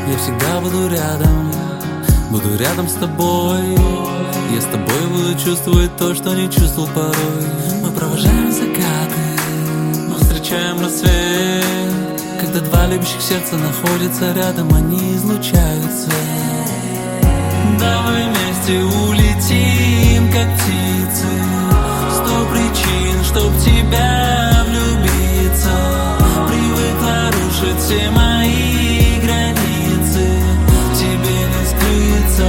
Я всегда буду рядом с тобой. Я с тобой буду чувствовать то, что не чувствовал порой. Мы провожаем закаты, мы встречаем рассвет. Когда два любящих сердца находятся рядом, они излучают свет. Давай вместе улетим, как птицы. 100 причин, чтоб тебя влюбиться. Привыкла рушить все мои границы. Тебе не скрыться.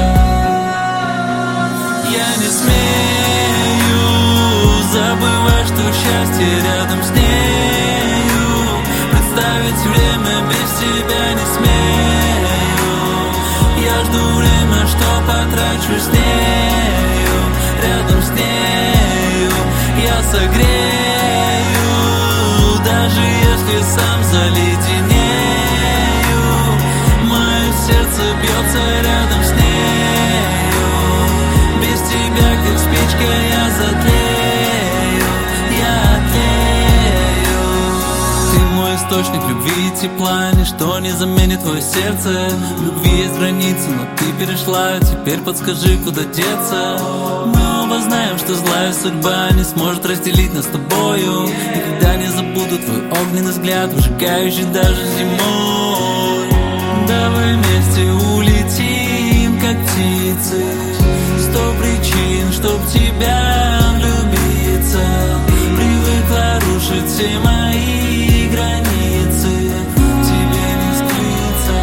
Я не смею забывать, что счастье рядом с нею. Представить время без тебя не смею. Я жду время, что потрачу с нею. Рядом с нею я согрею. Даже если сам заледенею. Мое сердце бьется рядом с нею. Без тебя, как спичка, я затлею. Я тлею. Ты мой источник любви и тепла. Ничто не заменит твое сердце. В любви есть границы, но ты перешла. Теперь подскажи, куда деться. Мы оба знаем, что злая судьба не сможет разделить нас с тобою. Никогда не забуду твой огненный взгляд, выжигающий даже зимой. Давай вместе улетим, как птицы. 100 причин, чтоб тебя влюбиться. Привыкла рушить все мои границы. Тебе не скрыться.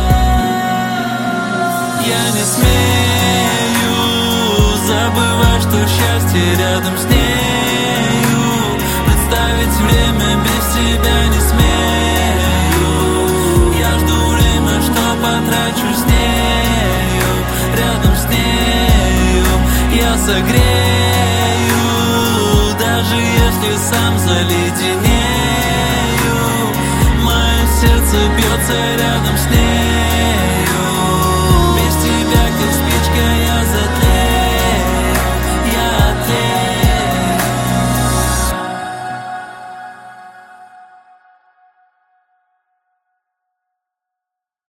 Я не смею забывать, что счастье рядом с нею. Представить время без тебя не смею. Я жду время, что потрачу с нею. Рядом с нею я согрею. Даже если сам заледенею. Мое сердце бьется рядом с нею.